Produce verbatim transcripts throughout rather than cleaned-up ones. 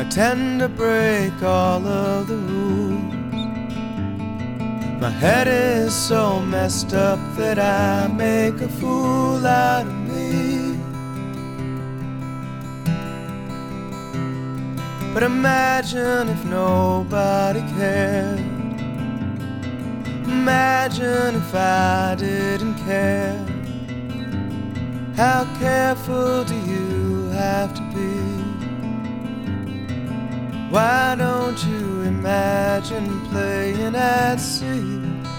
I tend to break all of the rules. My head is so messed up that I make a fool out of me. But imagine if nobody cared. Imagine if I didn't care. How careful do you have to be? Why don't you imagine playing at sea?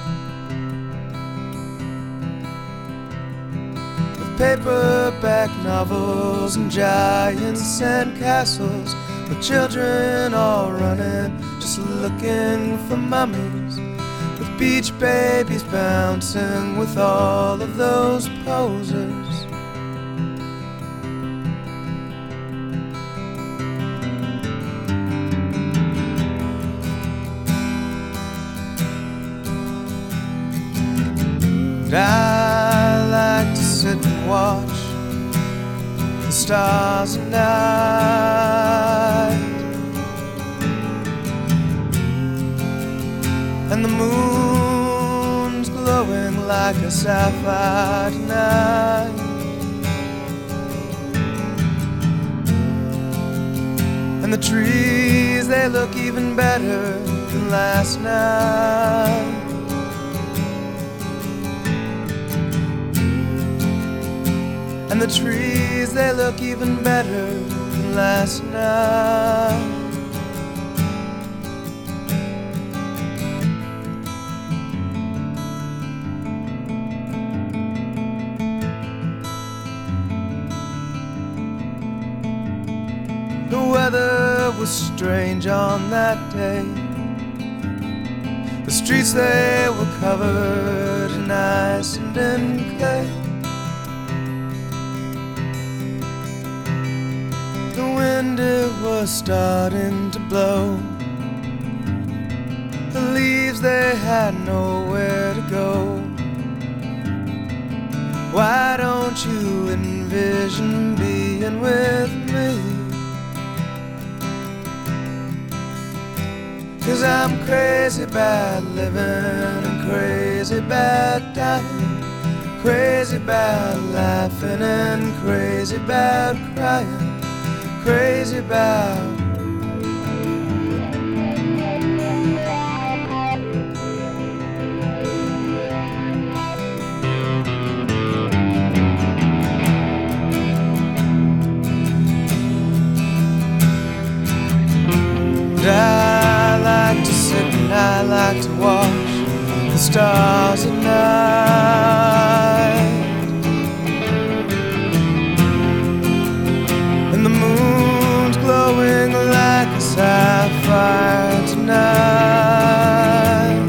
With paperback novels and giants and castles, with children all running, just looking for mummies, with beach babies bouncing with all of those posers. I like to sit and watch the stars at night, and the moon's glowing like a sapphire tonight. And the trees, they look even better than last night. And the trees, they look even better than last night. The weather was strange on that day. The streets, they were covered in ice and in clay. The wind, it was starting to blow. The leaves, they had nowhere to go. Why don't you envision being with me? 'Cause I'm crazy about living and crazy about dying, crazy about laughing and crazy about crying, crazy about and I like to sit and I like to watch the stars at night, and the moon's glowing like a sapphire tonight,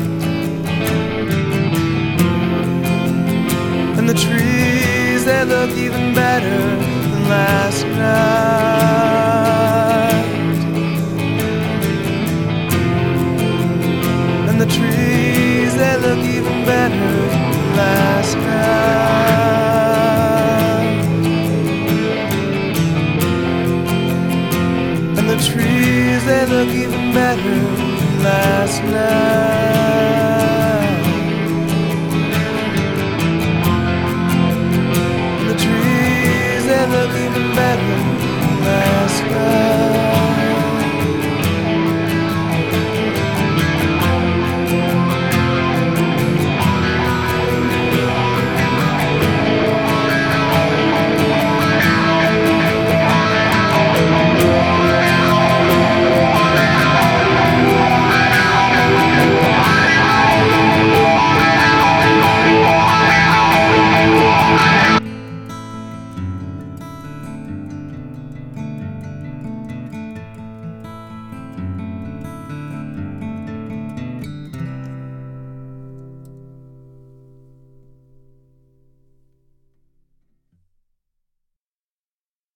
and the trees, they look even better than last night.